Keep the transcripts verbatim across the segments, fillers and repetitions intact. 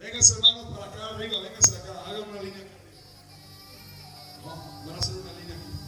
Vénganse hermanos para acá arriba, vénganse acá, hagan una línea aquí. No, van a hacer una línea aquí.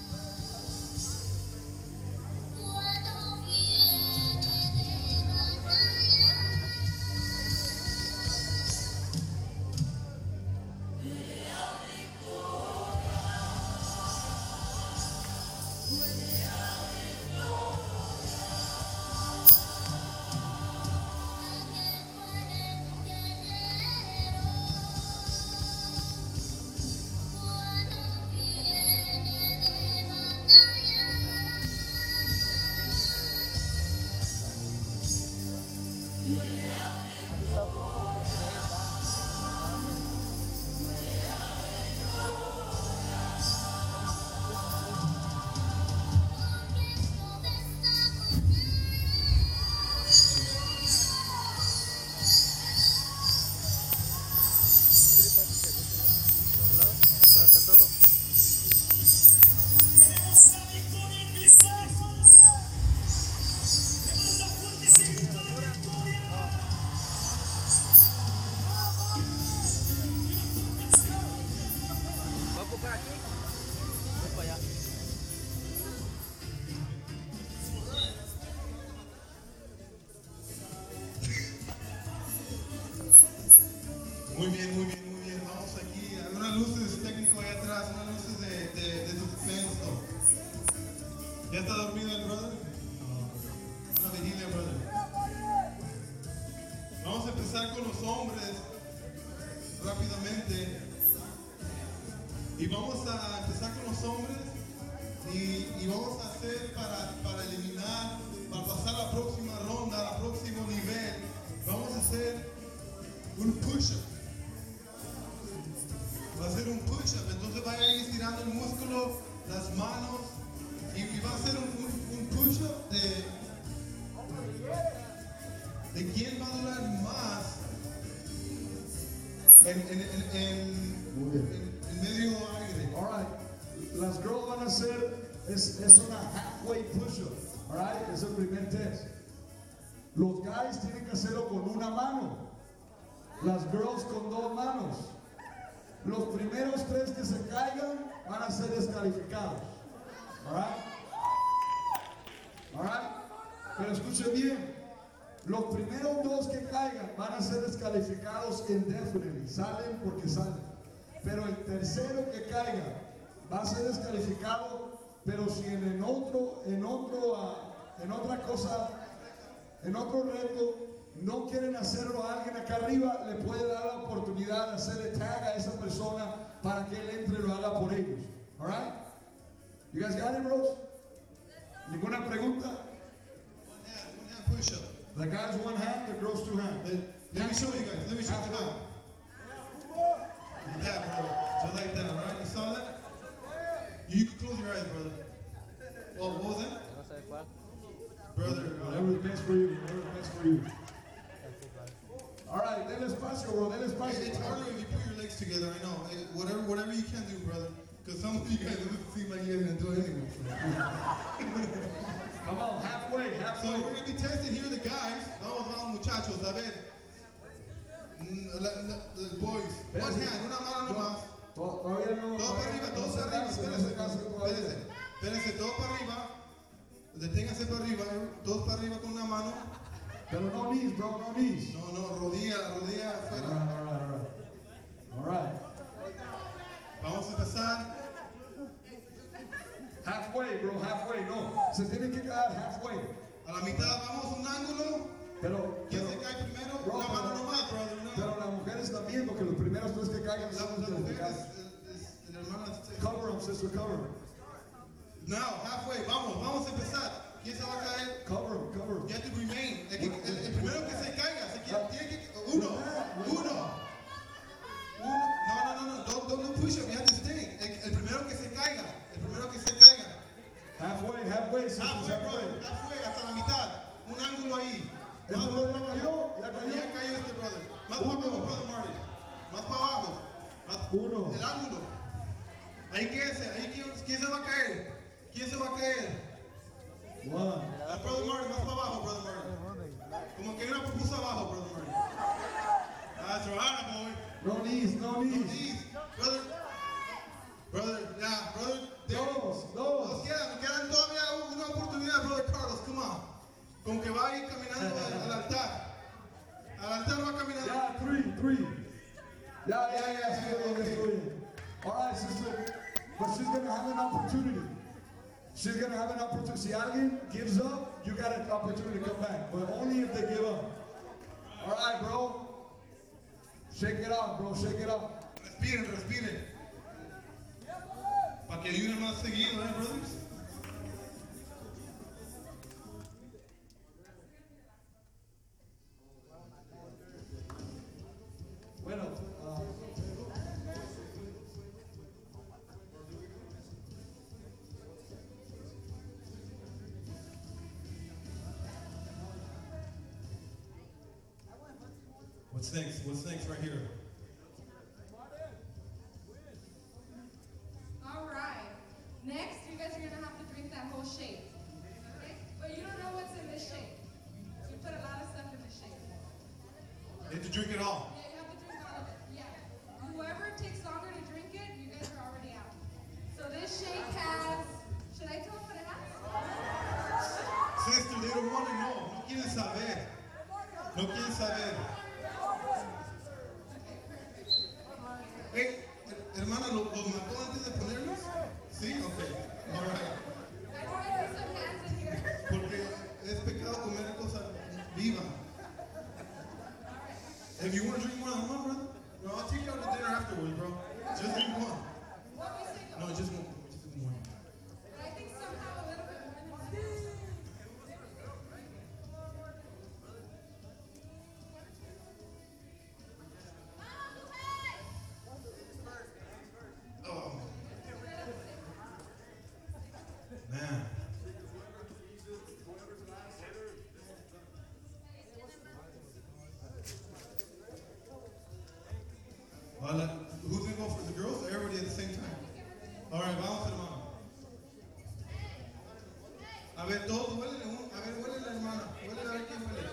Muy bien, muy bien, muy bien. Vamos aquí. Algunas luces técnico ahí atrás, unas luces de, de, de suspenso. ¿Ya está dormido el brother? Una vigilia, brother. Vamos a empezar con los hombres rápidamente. Y vamos a empezar con los hombres y, y vamos a hacer para, para eliminar, para pasar a la próxima ronda, al próximo nivel. Vamos a hacer un push-up. Va a ser un push-up, entonces vaya a ir estirando el músculo, las manos, y, y va a ser un, un, un push-up de, de quién va a durar más en, en, en, en, en, en medio aire. All right. Las girls van a hacer, es, es una halfway push-up. All right. Es el primer test. Los guys tienen que hacerlo con una mano. Las girls con dos manos. Los primeros tres que se caigan van a ser descalificados. All right. All right. Pero escuchen bien. Los primeros dos que caigan van a ser descalificados indefinitely. Salen porque salen. Pero el tercero que caiga va a ser descalificado. Pero si en, en otro, en otro, uh, en otra cosa, en otro reto no quieren hacerlo a alguien acá arriba, le puede dar la oportunidad de hacerle tag a esa persona para que él entre y lo haga por ellos. All right? You guys got it, bros? ¿Ninguna pregunta? One hand, one hand push-up. The guys one hand, the girls two hand. Let, let me show you guys, let me show you guys. Like that, brother. Just like that, right? You saw that? You, you can close your eyes, brother. Well, what was that? Brother, Whatever is best for you, whatever is best for you. All right, denle espacio, bro, denle espacio. It's harder if you put your legs together, I know. It, whatever whatever you can do, brother. Because some of you guys, it doesn't seem like you're going to do it anyway. Come on, halfway, So halfway. we're going to be tested here, the guys. Vamos, vamos, muchachos, a ver. Mm, la, la, the boys. One hand, una mano nomás. To- Todavía no. Todo para arriba, todo para arriba. Espérense, espérense. Espérense, todo para arriba. Deténganse para arriba. Todos para arriba con una mano. Pero no knees, bro, no knees. No, no, rodilla, rodilla All afuera. right, all right, all right. All right. Vamos a empezar. Halfway, bro, halfway, no. Se tiene que quedar halfway. A la mitad vamos a un ángulo. Pero, ¿Quién pero, se cae primero? Bro, Una mano pero- nomás, brother. Una pero las mujeres también, porque los primeros tres que caigan La, son la mujer descalificados. es, es, es la hermana. Cover them, sister, cover them. Now, halfway, vamos, vamos a empezar. ¿Quién se va a caer? Cover them, cover You them. have to remain. El, que- el- el primero que se caiga, se quiere, tiene que. Uno, uno. Uno. No, no, no, no. Don't, don't do push up. You have to stay. El, el primero que se caiga. El primero que se caiga. Halfway, halfway, sisters, Halfway, halfway. brother. Halfway, hasta la mitad. Un ángulo ahí. ¿Este Más, brother más, ya más, cayó? ¿Ya más. cayó? Ya cayó este brother. Más para abajo, brother Marty. Más para abajo. Más- Uno. El ángulo. Ahí quédese. Ahí quién, quién se va a caer. ¿Quién se va a caer? One. Ah, brother Marty, más para abajo, brother Marty. Como que hay una pupusa abajo, brother Marty. That's right, boy. No knees, no No knees. knees. Brother, brother, yeah, brother. There. Dos, Nos dos. quedan, nos quedan todavía una oportunidad, brother Carlos, come on. Como que va a ir caminando al, al altar. Al altar va caminando. Yeah, three, three. Yeah, yeah, yeah, estoy bien, estoy bien. All right, sister. But she's going to have an opportunity. She's going to have an opportunity. Si alguien gives up, you got an opportunity to come back. But only if they give up. All right, bro. Shake it off, bro. Shake it off. Respiren, respiren. Para que ayuden más seguido, eh, brothers. Bueno, uh, What's next? What's next right here? All right. Next, you guys are gonna have to drink that whole shake. Okay? But you don't know what's in this shake. We put a lot of stuff in this shake. You have to drink it all. Yeah, you have to drink all of it. Yeah. Whoever takes longer to drink it, you guys are already out. So this shake has. Should I tell them what it has? Sister, they don't want to know. No quieren saber. No quieren saber. Hey, hermana, ¿los lo mató antes de ponerlos? Sí, ok. All right. I want to see some hands in here. Porque es pecado comer cosas vivas. If you want to drink one, come on, brother. No, I'll take you out to dinner afterwards, bro. Just drink one. What we say? No, just one. Just one. But I think somehow a little bit more than one. Oh, man. Well, uh, who's gonna go for the girls or everybody at the same time? All right, vamos, hermano. A ver, todos huelen, un- a ver, huele la hermana. Huele a ver quién huele.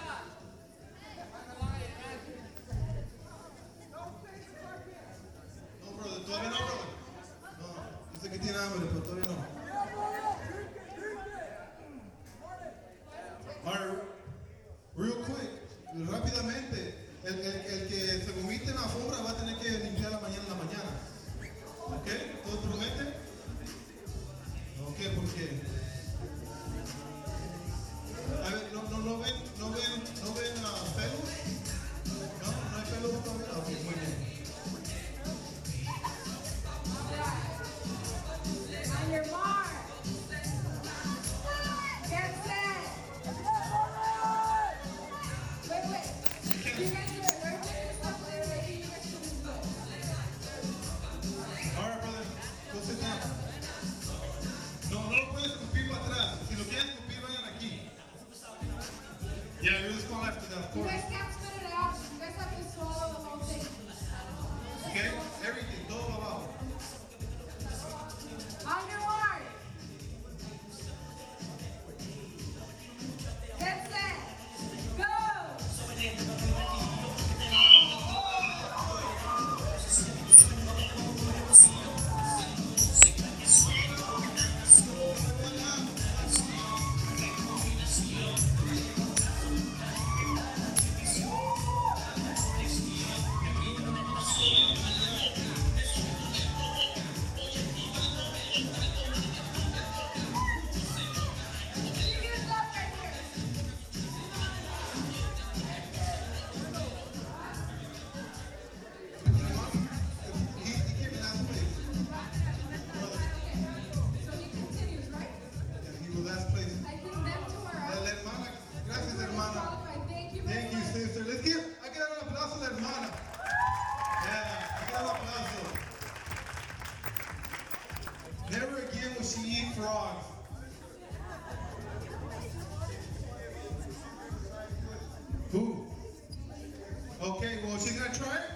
No, brother, todavía no, brother. No, yo sé que tiene hambre, pero todavía no. All right, real quick, rápidamente, el, el, el que se vomite en la alfombra va a tener que limpiar la mañana en la mañana. ¿Ok? ¿Todos prometen? Ok, ¿por qué? A ver, ¿no, no, no ven, no ven, no ven uh, pelos? ¿No? ¿No hay pelos todavía? Ok, muy bien. On your mark. Get set. Wait, wait. You guys are we're doing stuff already. You guys should be good. All right, brother, go sit down. No, no lo puedes escupir para atrás. Si lo quieren escupir, vayan aquí. Yeah, you're just going after that, of You course. guys can't spit it out. You guys have to swallow the whole thing. Okay? Everything, todo para abajo. On your mark. Get set. Go. You can stop right here. He, he came in last place. Brother, So he continues, right? yeah, he was last place. I think them two are La, out. la hermana, gracias hermana. Qualified. Thank you very Thank you, much. sister. Let's give, hay que dar un aplauso a la hermana. Yeah, hay que dar un aplauso. Never again will she eat frogs. Who? Okay, well, she's gonna try it.